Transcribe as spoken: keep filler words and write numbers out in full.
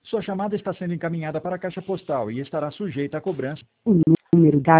Sua chamada está sendo encaminhada para a caixa postal e estará sujeita a cobrança. O número da